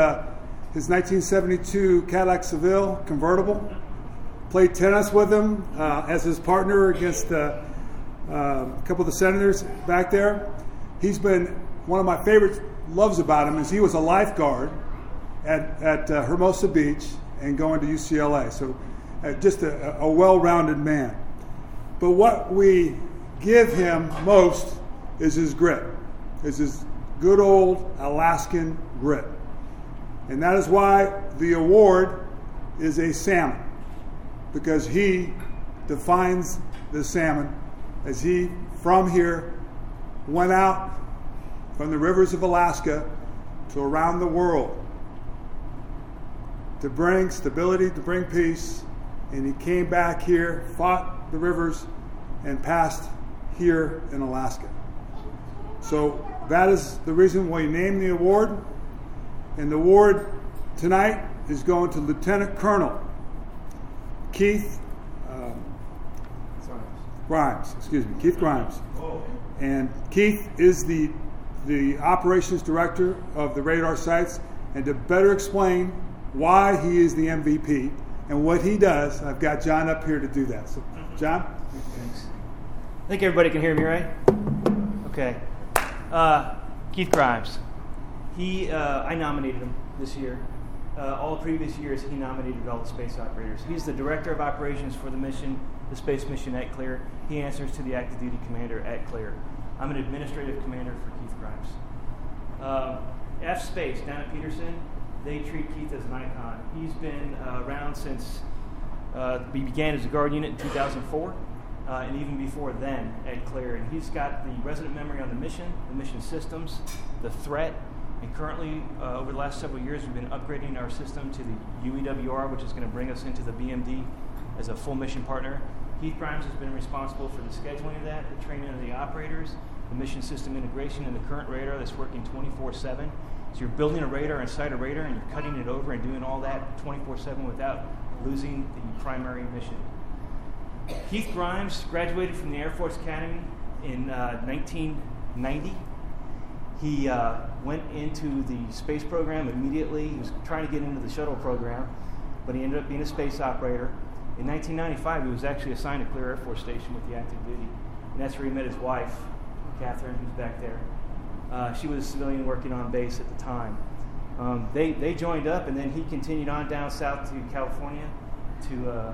1972 Cadillac Seville convertible, played tennis with him as his partner against a couple of the senators back there. He's been, one of my favorite loves about him is he was a lifeguard at Hermosa Beach and going to UCLA. So just a well-rounded man. But what we give him most is his grit, is his good old Alaskan grit. And that is why the award is a salmon, because he defines the salmon as he, from here, went out from the rivers of Alaska to around the world to bring stability, to bring peace, and he came back here, fought the rivers, and passed here in Alaska. So that is the reason why he named the award, and the award tonight is going to Lieutenant Colonel Keith Grimes. Keith Grimes. And Keith is the operations director of the radar sites, and to better explain why he is the MVP and what he does, I've got John up here to do that. So, John? Thanks. I think everybody can hear me, right? Okay. Keith Grimes. I nominated him this year. All previous years, he nominated all the space operators. He's the director of operations for the mission, the space mission at Clear. He answers to the active duty commander at Clear. I'm an administrative commander for Keith Grimes. F Space down at Peterson, they treat Keith as an icon. He's been around since we began as a guard unit in 2004, and even before then at Clare. And he's got the resident memory on the mission systems, the threat, and currently over the last several years we've been upgrading our system to the UEWR, which is going to bring us into the BMD as a full mission partner. Heath Grimes has been responsible for the scheduling of that, the training of the operators, the mission system integration, and the current radar that's working 24/7. So you're building a radar inside a radar, and you're cutting it over and doing all that 24/7 without losing the primary mission. Heath Grimes graduated from the Air Force Academy in 1990. He went into the space program immediately. He was trying to get into the shuttle program, but he ended up being a space operator. In 1995, he was actually assigned to Clare Air Force Station with the active duty, and that's where he met his wife, Catherine, who's back there. She was a civilian working on base at the time. They joined up, and then he continued on down south to California to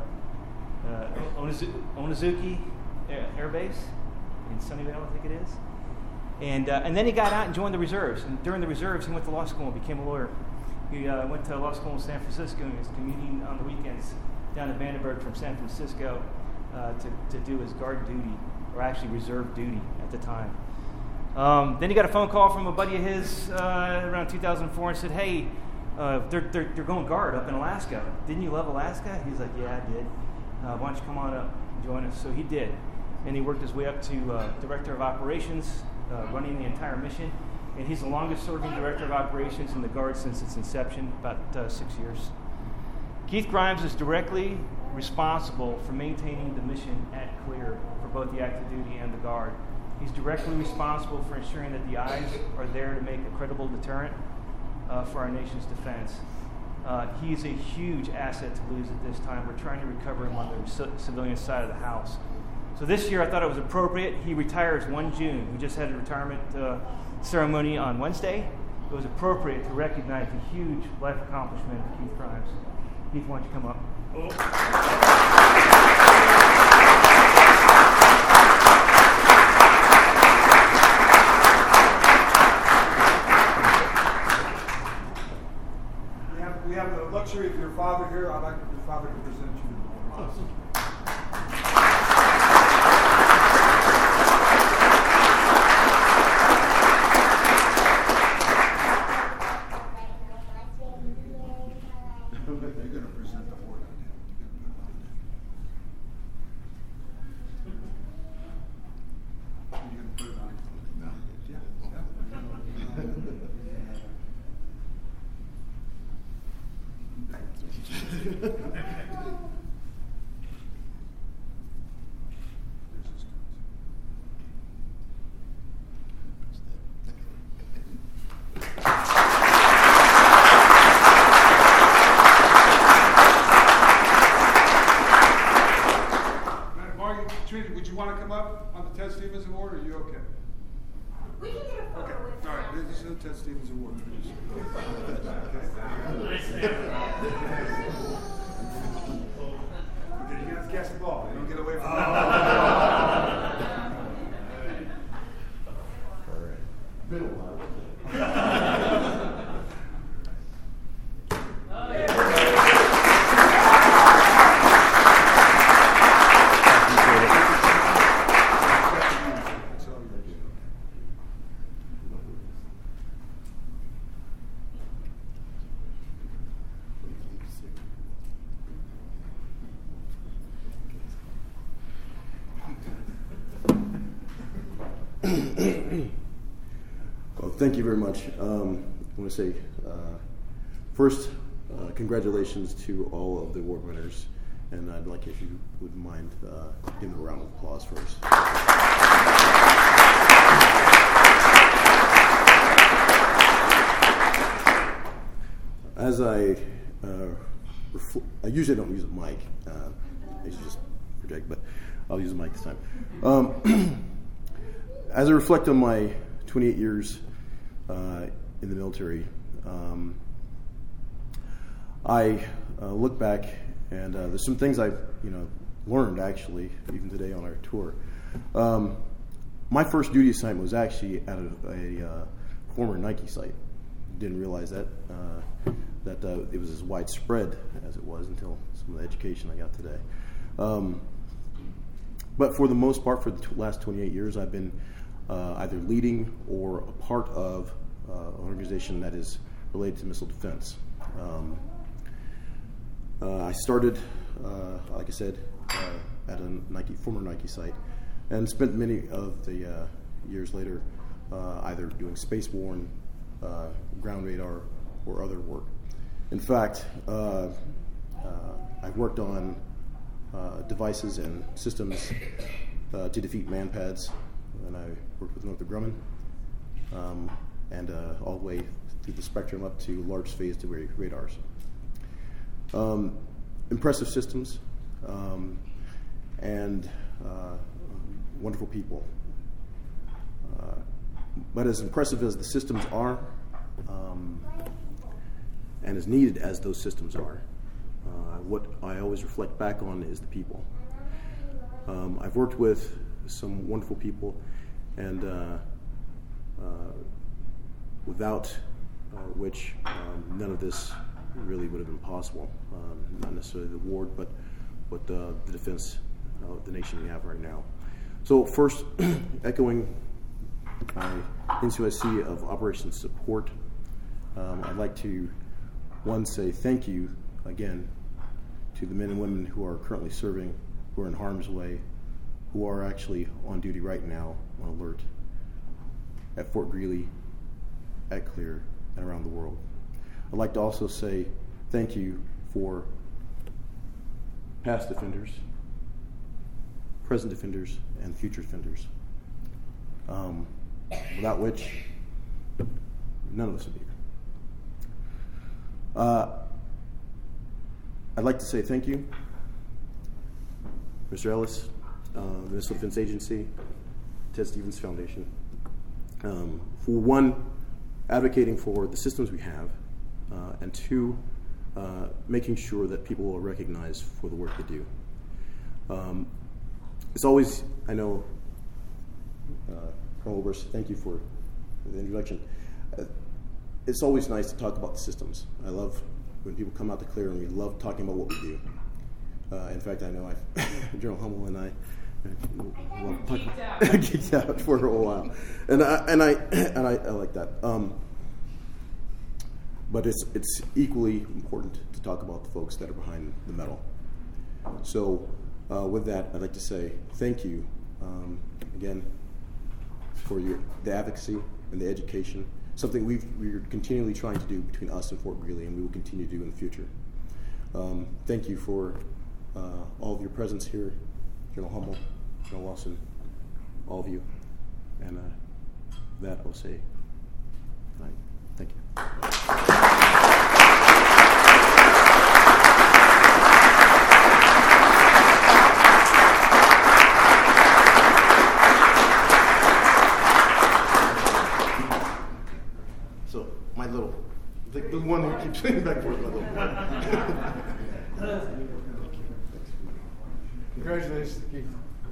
Onazuki Air Base in Sunnyvale, I think it is. And then he got out and joined the reserves. And during the reserves, he went to law school and became a lawyer. He went to law school in San Francisco and was commuting on the weekends down to Vandenberg from San Francisco to do his guard duty, or actually reserve duty at the time. Then he got a phone call from a buddy of his around 2004 and said, "Hey, they're going guard up in Alaska. Didn't you love Alaska?" He's like, "Yeah, I did. Why don't you come on up and join us?" So he did. And he worked his way up to Director of Operations, running the entire mission. And he's the longest serving Director of Operations in the Guard since its inception, about 6 years. Keith Grimes is directly responsible for maintaining the mission at Clare for both the active duty and the Guard. He's directly responsible for ensuring that the eyes are there to make a credible deterrent for our nation's defense. He is a huge asset to lose at this time. We're trying to recover him on the civilian side of the house. So this year I thought it was appropriate. He retires 1 June. We just had a retirement ceremony on Wednesday. It was appropriate to recognize the huge life accomplishment of Keith Grimes. Keith, why don't you come up? We have the luxury of your father here. I'd like your father to present you to the board. You're going to present the board. You're going to put it on. No. Yeah. Would you want to come up on the Ted Stevens Award, or are you okay? We can get a photo with all right, this is the Ted Stevens Award. You guys catch the ball. You don't get away from that. All right. Been a while. Well, thank you very much. I want to say, first, congratulations to all of the award winners, and I'd like if you wouldn't mind giving them a round of applause first. As I usually don't use a mic. I usually just project, but I'll use a mic this time. As I reflect on my 28 years in the military, I look back, and there's some things I've learned actually, even today on our tour. My first duty assignment was actually at a former Nike site, didn't realize that it was as widespread as it was until some of the education I got today. But for the most part, for the last 28 years, I've been either leading or a part of an organization that is related to missile defense. I started, like I said, at a former Nike site, and spent many of the years later either doing spaceborne, ground radar, or other work. In fact, I've worked on devices and systems to defeat manpads, and I worked with Northrop Grumman, and all the way through the spectrum up to large phased array radars. Impressive systems, and wonderful people. But as impressive as the systems are, and as needed as those systems are, what I always reflect back on is the people. I've worked with some wonderful people, and without which none of this really would have been possible. Not necessarily the award, but the defense of the nation we have right now. So first, echoing my NCOIC of Operations Support, I'd like to, one, say thank you again to the men and women who are currently serving, who are in harm's way, who are actually on duty right now on alert at Fort Greely, at Clear, and around the world. I'd like to also say thank you for past defenders, present defenders, and future defenders, without which none of us would be here. I'd like to say thank you, Mr. Ellis, the Missile Defense Agency, Ted Stevens Foundation, for one, advocating for the systems we have, and two, making sure that people are recognized for the work they do. It's always, I know, Colonel Oberst, thank you for the introduction. It's always nice to talk about the systems. I love when people come out to Clear, and we love talking about what we do. In fact, I know General Hummel and I geeked out for a while, and I like that. But it's equally important to talk about the folks that are behind the medal. So with that, I'd like to say thank you again for the advocacy and the education, something we're continually trying to do between us and Fort Greely, and we will continue to do in the future. Thank you for all of your presence here, General Hummel, General Lawson, all of you. And that I'll say good night. Thank you. So, my little, the one who keeps saying back and forth, my little. Congratulations, Keith.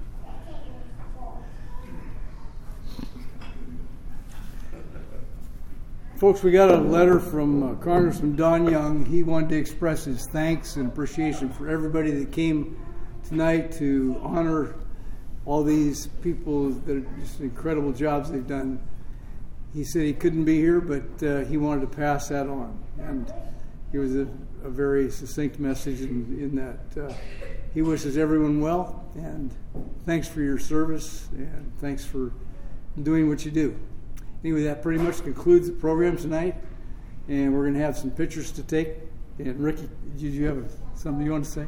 Folks, we got a letter from Congressman Don Young. He wanted to express his thanks and appreciation for everybody that came tonight to honor all these people that are just incredible jobs they've done. He said he couldn't be here, but he wanted to pass that on. And it was a very succinct message in that he wishes everyone well, and thanks for your service, and thanks for doing what you do. Anyway, that pretty much concludes the program tonight, and we're going to have some pictures to take. And Ricky, did you have something you want to say?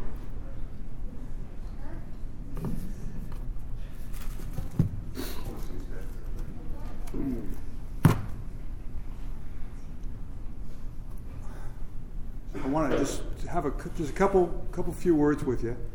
I want to just have just a couple few words with you.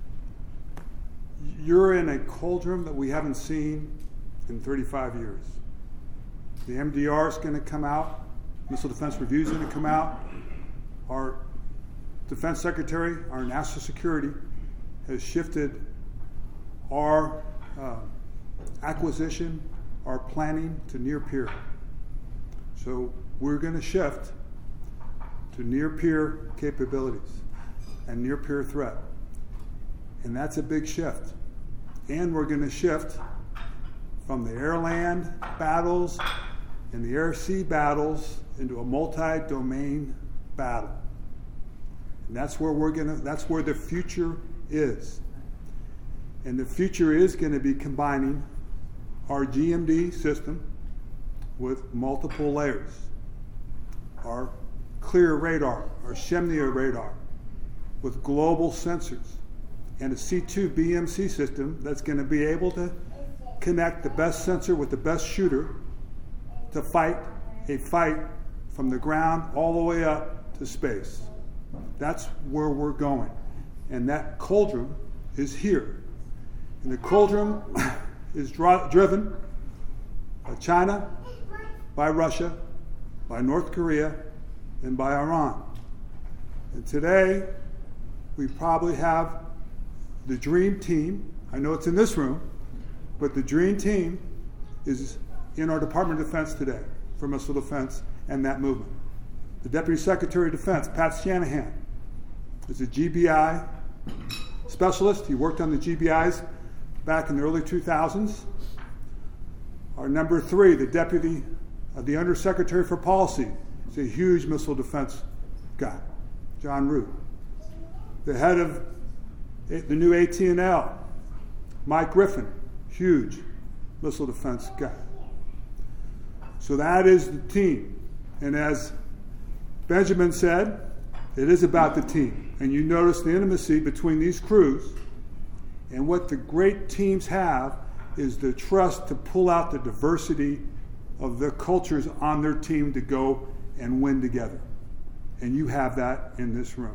You're in a cauldron that we haven't seen in 35 years. The MDR is going to come out. Missile Defense Review is going to come out. Our Defense Secretary, our national security, has shifted our acquisition, our planning to near peer. So we're going to shift to near-peer capabilities and near-peer threat. And that's a big shift. And we're going to shift from the air-land battles and the air-sea battles into a multi-domain battle. And that's where that's where the future is. And the future is going to be combining our GMD system with multiple layers. Our clear radar, our Shemnia radar, with global sensors, and a C2 BMC system that's going to be able to connect the best sensor with the best shooter to fight a fight from the ground all the way up to space. That's where we're going. And that cauldron is here. And the cauldron is driven by China, by Russia, by North Korea, and by Iran. And today, we probably have the dream team. I know it's in this room, but the dream team is in our Department of Defense today for missile defense and that movement. The Deputy Secretary of Defense, Pat Shanahan, is a GBI specialist. He worked on the GBIs back in the early 2000s. Our number 3, the Deputy, the Undersecretary for Policy, is a huge missile defense guy, John Root. The head of the new AT&L, Mike Griffin, huge missile defense guy. So that is the team. And as Benjamin said, it is about the team. And you notice the intimacy between these crews. And what the great teams have is the trust to pull out the diversity of the cultures on their team to go and win together. And you have that in this room.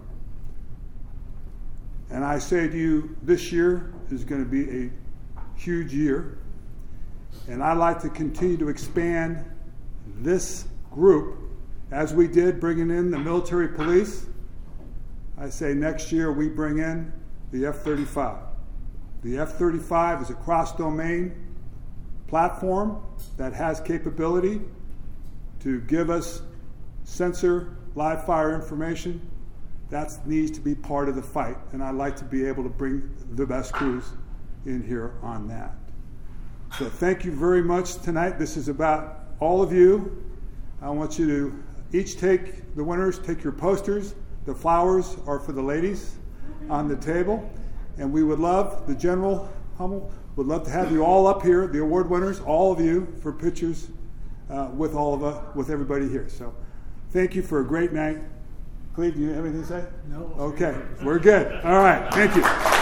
And I say to you, this year is going to be a huge year. And I'd like to continue to expand this group as we did bringing in the military police. I say next year we bring in the F-35. The F-35 is a cross-domain platform that has capability to give us sensor live fire information. That needs to be part of the fight, and I'd like to be able to bring the best crews in here on that. So thank you very much tonight. This is about all of you. I want you to each take the winners, take your posters. The flowers are for the ladies on the table. And we would love, the General Hummel would love to have you all up here, the award winners, all of you, for pictures with all of us, with everybody here. So thank you for a great night. Cleve, do you have anything to say? No. Okay, we're good. All right, thank you.